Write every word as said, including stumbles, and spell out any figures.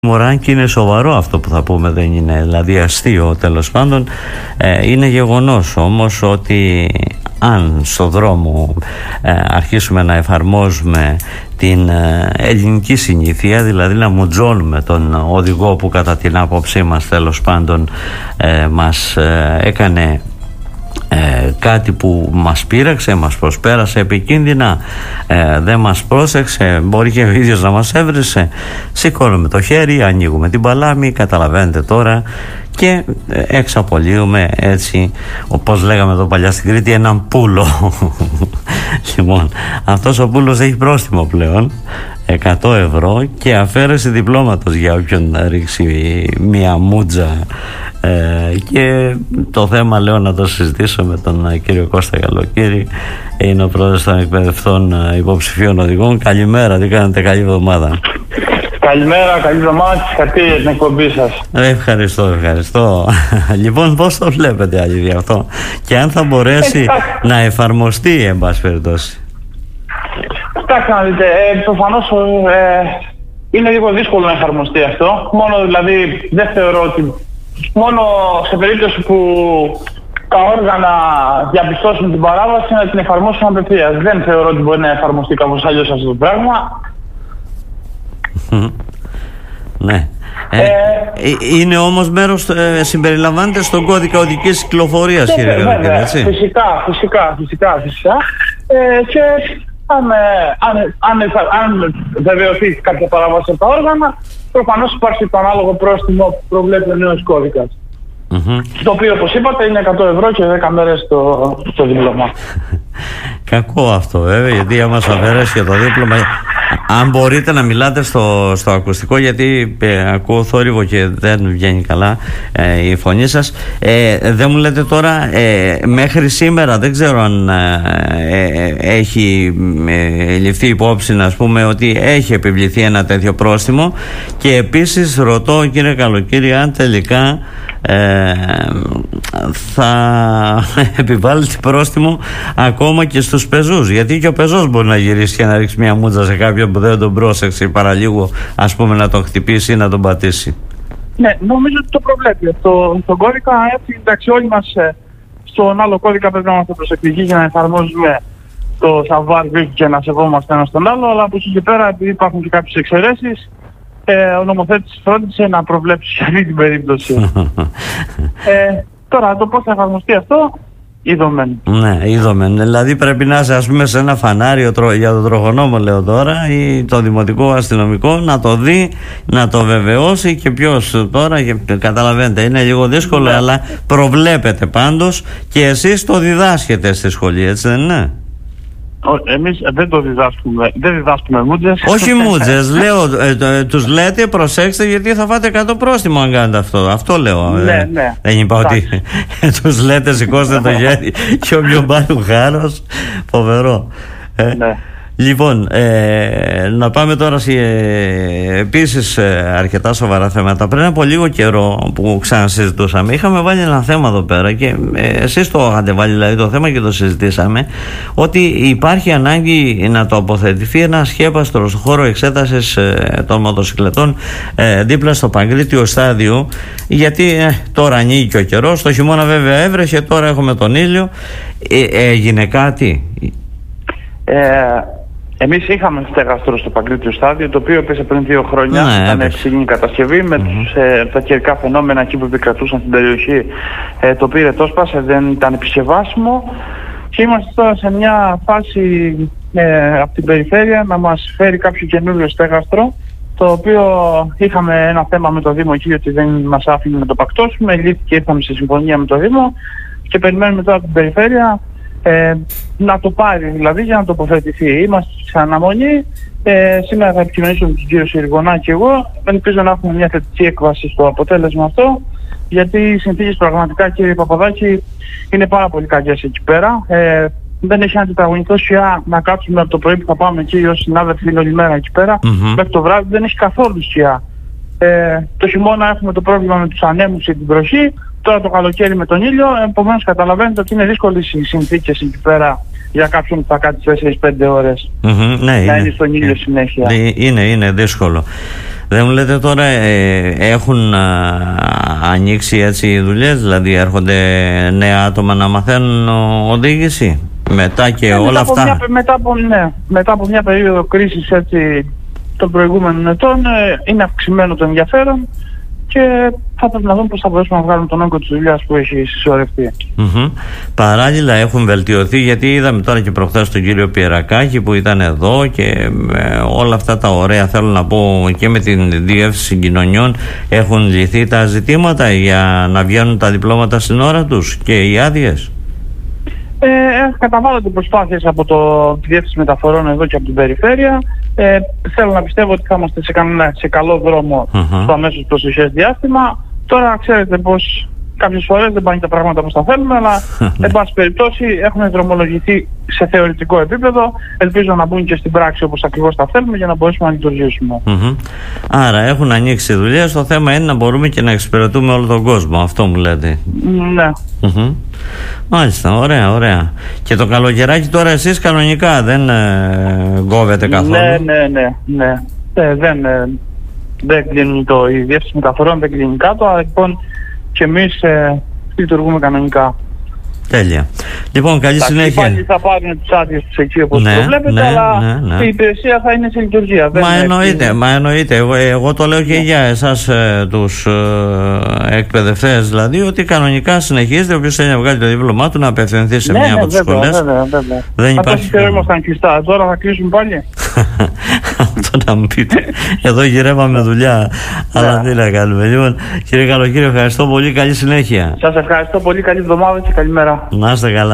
Μωράνκι, είναι σοβαρό αυτό που θα πούμε, δεν είναι δηλαδή αστείο τέλος πάντων. ε, είναι γεγονός όμως ότι αν στο δρόμο ε, αρχίσουμε να εφαρμόζουμε την ε, ελληνική συνήθεια, δηλαδή να μουτζώνουμε τον οδηγό που κατά την άποψή μας τέλος πάντων ε, μας ε, έκανε Ε, κάτι που μας πείραξε, μας προσπέρασε επικίνδυνα, ε, δεν μας πρόσεξε, μπορεί και ο ίδιος να μας έβρισε, σηκώνουμε το χέρι, ανοίγουμε την παλάμη, καταλαβαίνετε τώρα, και ε, εξαπολύουμε έτσι, όπως λέγαμε εδώ παλιά στην Κρήτη, έναν πούλο. Λοιπόν, αυτός ο πούλος έχει πρόστιμο πλέον εκατό ευρώ και αφαίρεση διπλώματος για όποιον ρίξει μία μούτζα. Ε, και το θέμα, λέω, να το συζητήσω με τον κύριο Κώστα Καλοκύρη, είναι ο πρόεδρος των εκπαιδευτών υποψηφίων οδηγών. Καλημέρα, τι κάνετε, καλή εβδομάδα. Καλημέρα, καλή εβδομάδα και συγχαρητήρια για την εκπομπή σας. Ε, ευχαριστώ, ευχαριστώ. Λοιπόν, πώς το βλέπετε αλήθεια αυτό και αν θα μπορέσει να εφαρμοστεί, εν πάση περιπτώσει? Κοιτάξτε να δείτε, ε, προφανώς ε, είναι λίγο δύσκολο να εφαρμοστεί αυτό. Μόνο δηλαδή δεν θεωρώ ότι μόνο σε περίπτωση που τα όργανα διαπιστώσουν την παράβαση να την εφαρμόσουν απευθείας. Δεν θεωρώ ότι μπορεί να εφαρμοστεί κάπως αλλιώς αυτό το πράγμα. Ναι. Ε, ε, είναι όμως μέρος, ε, συμπεριλαμβάνεται στον κώδικα οδικής κυκλοφορίας, κύριε Καλοκύρη, έτσι? Φυσικά, φυσικά, φυσικά, φυσικά. Ε, και αν, αν, αν, αν βεβαιωθεί κάποια παράβαση από τα όργανα, προφανώς υπάρχει το ανάλογο πρόστιμο που προβλέπει ο νέος κώδικας. Mm-hmm. Το οποίο, όπως είπατε, είναι εκατό ευρώ και δέκα μέρες το, το δίπλωμα. Κακό αυτό βέβαια, γιατί άμα σας αφαιρέσει και το δίπλωμα, αν μπορείτε να μιλάτε στο, στο ακουστικό, γιατί ε, ακούω θόρυβο και δεν βγαίνει καλά ε, η φωνή σας. ε, δεν μου λέτε τώρα, ε, μέχρι σήμερα δεν ξέρω αν ε, ε, έχει ε, ληφθεί υπόψη, να πούμε, ότι έχει επιβληθεί ένα τέτοιο πρόστιμο, και επίσης ρωτώ, κύριε Καλοκύρη, αν τελικά Ε, θα επιβάλλεται πρόστιμο ακόμα και στους πεζούς, γιατί και ο πεζός μπορεί να γυρίσει και να ρίξει μια μούτζα σε κάποιον που δεν τον πρόσεξε, παραλίγο ας πούμε να τον χτυπήσει ή να τον πατήσει. Ναι, νομίζω ότι το προβλέπει αυτό στον κώδικα. Έτσι, εντάξει, όλοι μας ε, στον άλλο κώδικα πρέπει να είμαστε προσεκτικοί για να εφαρμόζουμε το savoir vivre και να σεβόμαστε ένα στον άλλο, αλλά από εκεί και πέρα, επειδή υπάρχουν και κάποιες εξαιρέσεις, Ε, ο νομοθέτης φρόντισε να προβλέψει σε αυτή την περίπτωση. ε, τώρα το πώς θα εφαρμοστεί αυτό, είδομεν. Ναι, είδομεν. Δηλαδή πρέπει να είσαι, ας πούμε, σε ένα φανάριο τρο, για τον τροχονόμο, λέω τώρα, ή το δημοτικό αστυνομικό, να το δει, να το βεβαιώσει, και ποιος τώρα, και καταλαβαίνετε, είναι λίγο δύσκολο, ναι, αλλά προβλέπετε πάντως, και εσείς το διδάσκετε στη σχολή, έτσι δεν είναι? Εμείς δεν το διδάσκουμε, δεν διδάσκουμε μούτζες. Όχι μούτζες, λέω, ε, ε, τους λέτε προσέξτε, γιατί θα φάτε εκατό πρόστιμο αν κάνετε αυτό. Αυτό λέω. Ναι, ε, ναι. Δεν είπα ότι τους λέτε σηκώστε το χέρι και όποιον πάρει ο χάρος. Φοβερό. Ε, ναι. Λοιπόν, ε, να πάμε τώρα σε ε, επίσης ε, αρκετά σοβαρά θέματα. Πριν από λίγο καιρό που ξανασυζητούσαμε, είχαμε βάλει ένα θέμα εδώ πέρα, και ε, εσείς το είχατε βάλει δηλαδή το θέμα και το συζητήσαμε, ότι υπάρχει ανάγκη να τοποθετηθεί ένα σκέπαστρο στο χώρο εξέτασης ε, των μοτοσυκλετών ε, δίπλα στο Παγκρίτιο στάδιο, γιατί ε, τώρα ανοίγει και ο καιρός, το χειμώνα βέβαια έβρεχε, τώρα έχουμε τον ήλιο. ε, έγινε κάτι? Ε, Εμείς είχαμε στέγαστρο στο Παγκρίτιο στάδιο, το οποίο έπεσε πριν δύο χρόνια. Ναι, ήταν ψηλή κατασκευή με mm-hmm. τους, ε, τα καιρικά φαινόμενα εκεί που επικρατούσαν στην περιοχή. Ε, το πήρε, το σπάσε, δεν ήταν επισκευάσιμο. Και είμαστε τώρα σε μια φάση ε, από την περιφέρεια να μας φέρει κάποιο καινούριο στέγαστρο, το οποίο είχαμε ένα θέμα με το Δήμο εκεί, ότι δεν μας άφηνε να το πακτώσουμε. Λύθηκε, ήρθαμε σε συμφωνία με το Δήμο και περιμένουμε τώρα από την περιφέρεια Ε, να το πάρει, δηλαδή, για να τοποθετηθεί. Είμαστε σε αναμονή. Ε, σήμερα θα επικοινωνήσω με τον κύριο Σιριγωνά και εγώ. Ελπίζω να έχουμε μια θετική έκβαση στο αποτέλεσμα αυτό, γιατί οι συνθήκες πραγματικά, κύριε Παπαδάκη, είναι πάρα πολύ κακές εκεί πέρα. Ε, δεν έχει αντιταγωνιστό σκιά να κάτσουμε από το πρωί που θα πάμε εκεί ως συνάδελφοι, είναι όλη μέρα εκεί πέρα, mm-hmm. μέχρι το βράδυ δεν έχει καθόλου σκιά. Ε, το χειμώνα έχουμε το πρόβλημα με τους ανέμους και την βροχή. Τώρα το καλοκαίρι με τον ήλιο, επομένως καταλαβαίνετε ότι είναι δύσκολες οι συνθήκες εκεί πέρα για κάποιον που θα κάτσει τέσσερις πέντε ώρες. Mm-hmm, ναι, να είναι, είναι στον ήλιο είναι, συνέχεια. Είναι, είναι δύσκολο. Δεν μου λέτε τώρα, ε, έχουν α, ανοίξει έτσι οι δουλειές, δηλαδή έρχονται νέα άτομα να μαθαίνουν οδήγηση μετά και ε, όλα μετά αυτά. Μια, μετά, από, ναι, μετά από μια περίοδο κρίσης έτσι, των προηγούμενων ετών ε, είναι αυξημένο το ενδιαφέρον και θα πρέπει να δούμε πώς θα μπορέσουμε να βγάλουμε τον όγκο της δουλειάς που έχει συσσωρευτεί. Mm-hmm. Παράλληλα έχουν βελτιωθεί, γιατί είδαμε τώρα και προχθές τον κύριο Πιερακάκη που ήταν εδώ και ε, όλα αυτά τα ωραία, θέλω να πω, και με την Διεύθυνση Συγκοινωνιών έχουν λυθεί τα ζητήματα για να βγαίνουν τα διπλώματα στην ώρα τους και οι άδειες. Ε, καταβάλλονται προσπάθειες από το Διεύθυνση Μεταφορών εδώ και από την Περιφέρεια. Ε, θέλω να πιστεύω ότι θα είμαστε σε, κανένα, σε καλό δρόμο uh-huh. στο αμέσως προσεχές διάστημα. Τώρα ξέρετε πως κάποιες φορές δεν πάνε τα πράγματα όπως τα θέλουμε, αλλά εν πάση περιπτώσει έχουν δρομολογηθεί σε θεωρητικό επίπεδο. Ελπίζω να μπουν και στην πράξη όπως ακριβώς τα θέλουμε για να μπορέσουμε να λειτουργήσουμε. Uh-huh. Άρα έχουν ανοίξει δουλειές. Το θέμα είναι να μπορούμε και να εξυπηρετούμε όλο τον κόσμο. Αυτό μου λέτε. Ναι. Uh-huh. Μάλιστα, ωραία, ωραία. Και το καλοκαιράκι τώρα εσείς κανονικά δεν ε, κόβετε καθόλου? Ναι, ναι, ναι, ναι. Ε, δεν, ε, δεν κλείνει το, η Διεύθυνση Μεταφορών δεν κλείνει κάτω, αλλά λοιπόν και εμείς ε, λειτουργούμε κανονικά. Τέλεια. Λοιπόν, καλή τα συνέχεια. Πάλι θα πάρουν τις άδειες τους εκεί όπως ναι, προβλέπετε, ναι, αλλά ναι, ναι. η υπηρεσία θα είναι σε λειτουργία. Μα δεν εννοείται, είναι... μα εννοείται. Εγώ, εγώ το λέω και για εσάς ε, τους ε, εκπαιδευτές, δηλαδή, ότι κανονικά συνεχίζεται. Όποιος θέλει να βγάλει το δίπλωμά του να απευθυνθεί σε ναι, μια ναι, από τις σχολές. Βέβαια, βέβαια. Δεν υπάρχει. Αυτό ήμασταν κλειστά. Τώρα θα κλείσουν πάλι. Αυτό να μου πείτε. Εδώ γυρεύαμε δουλειά. Αλλά τι να κάνουμε. Λοιπόν, κύριε Καλοκύριο, ευχαριστώ πολύ. Καλή συνέχεια. Σας ευχαριστώ πολύ. Καλή εβδομάδα και καλημέρα. Να είστε καλά.